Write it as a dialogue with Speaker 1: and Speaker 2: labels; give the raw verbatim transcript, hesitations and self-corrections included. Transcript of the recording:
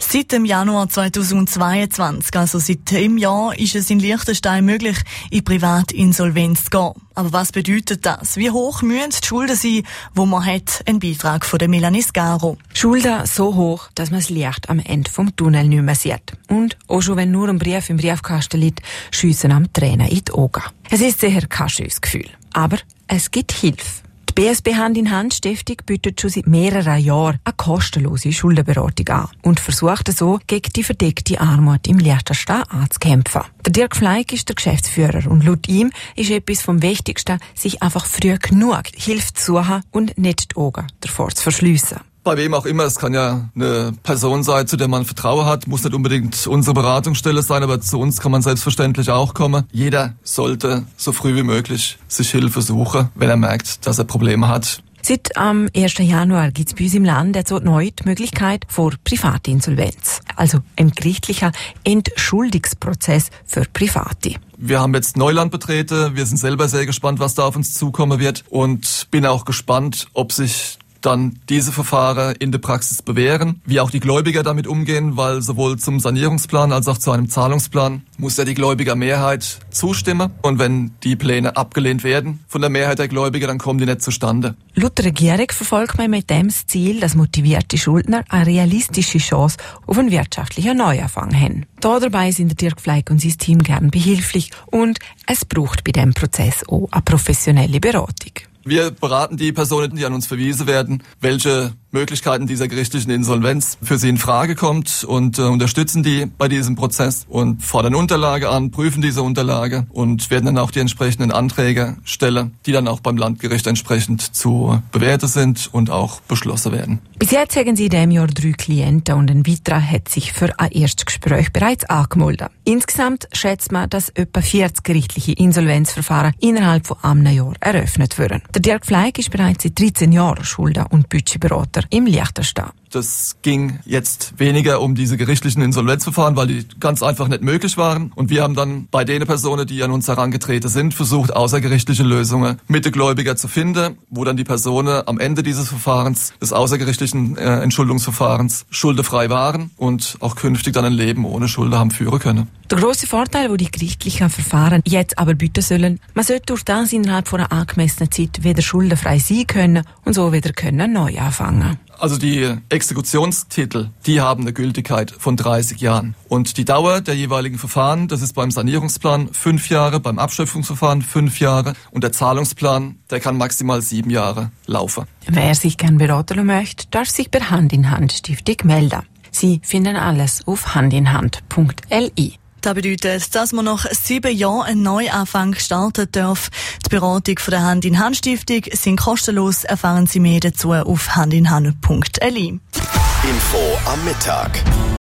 Speaker 1: Seit dem Januar zweitausendzweiundzwanzig, also seit dem Jahr, ist es in Liechtenstein möglich, in Privatinsolvenz zu gehen. Aber was bedeutet das? Wie hoch müssen die Schulden sein, die man hat? Ein Beitrag von der Melanie Scaro.
Speaker 2: Schulden so hoch, dass man das Licht am Ende vom Tunnel nicht mehr sieht. Und auch schon wenn nur ein Brief im Briefkasten liegt, schiessen am Tränen in die Augen. Es ist sicher kein schönes Gefühl. Aber es gibt Hilfe. Die B S B Hand-in-Hand-Stiftung bietet schon seit mehreren Jahren eine kostenlose Schuldenberatung an und versucht so, gegen die verdeckte Armut im Liechtenstein anzukämpfen. Der Dirk Fleig ist der Geschäftsführer und laut ihm ist etwas vom Wichtigsten, sich einfach früh genug Hilfe zu suchen und nicht die Augen davor zu verschliessen.
Speaker 3: Bei wem auch immer, es kann ja eine Person sein, zu der man Vertrauen hat, muss nicht unbedingt unsere Beratungsstelle sein, aber zu uns kann man selbstverständlich auch kommen. Jeder sollte so früh wie möglich sich Hilfe suchen, wenn er merkt, dass er Probleme hat.
Speaker 2: Seit am ersten Januar gibt es bei uns im Land jetzt neu die Möglichkeit vor Privatinsolvenz, also ein gerichtlicher Entschuldungsprozess für Private.
Speaker 3: Wir haben jetzt Neuland betreten, wir sind selber sehr gespannt, was da auf uns zukommen wird und bin auch gespannt, ob sich dann diese Verfahren in der Praxis bewähren, wie auch die Gläubiger damit umgehen, weil sowohl zum Sanierungsplan als auch zu einem Zahlungsplan muss ja die Gläubigermehrheit zustimmen. Und wenn die Pläne abgelehnt werden von der Mehrheit der Gläubiger, dann kommen die nicht zustande.
Speaker 2: Laut der Regierung verfolgt man mit dem das Ziel, dass motivierte Schuldner eine realistische Chance auf einen wirtschaftlichen Neuanfang haben. Da dabei sind der Dirk Fleig und sein Team gern behilflich und es braucht bei diesem Prozess auch eine professionelle Beratung.
Speaker 3: Wir beraten die Personen, die an uns verwiesen werden, welche Möglichkeiten dieser gerichtlichen Insolvenz für sie in Frage kommt und äh, unterstützen die bei diesem Prozess und fordern Unterlage an, prüfen diese Unterlage und werden dann auch die entsprechenden Anträge stellen, die dann auch beim Landgericht entsprechend zu bewerten sind und auch beschlossen werden.
Speaker 2: Bis jetzt haben Sie in diesem Jahr drei Klienten und ein weiterer hat sich für ein erstes Gespräch bereits angemeldet. Insgesamt schätzt man, dass etwa vierzig gerichtliche Insolvenzverfahren innerhalb von einem Jahr eröffnet würden. Der Dirk Fleig ist bereits seit dreizehn Jahren Schulden- und Budgetberater im Liechtenstein.
Speaker 3: Das ging jetzt weniger um diese gerichtlichen Insolvenzverfahren, weil die ganz einfach nicht möglich waren. Und wir haben dann bei den Personen, die an uns herangetreten sind, versucht, außergerichtliche Lösungen mit den Gläubigern zu finden, wo dann die Personen am Ende dieses Verfahrens, des außergerichtlichen äh, Entschuldungsverfahrens, schuldefrei waren und auch künftig dann ein Leben ohne Schulden haben führen können.
Speaker 2: Der grosse Vorteil, den die gerichtlichen Verfahren jetzt aber bieten sollen, man sollte durch das innerhalb von einer angemessenen Zeit wieder schuldenfrei sein können und so wieder können neu anfangen.
Speaker 3: Also die Exekutionstitel, die haben eine Gültigkeit von dreißig Jahren. Und die Dauer der jeweiligen Verfahren, das ist beim Sanierungsplan fünf Jahre, beim Abschöpfungsverfahren fünf Jahre und der Zahlungsplan, der kann maximal sieben Jahre laufen.
Speaker 2: Wer sich gern beraten möchte, darf sich bei Hand-in-Hand-Stiftung melden. Sie finden alles auf handinhand punkt l i.
Speaker 1: Das bedeutet, dass man nach sieben Jahren einen Neuanfang starten darf. Die Beratung von der Hand-in-Hand-Stiftung sind kostenlos. Erfahren Sie mehr dazu auf handinhand punkt l i.
Speaker 4: Info am Mittag.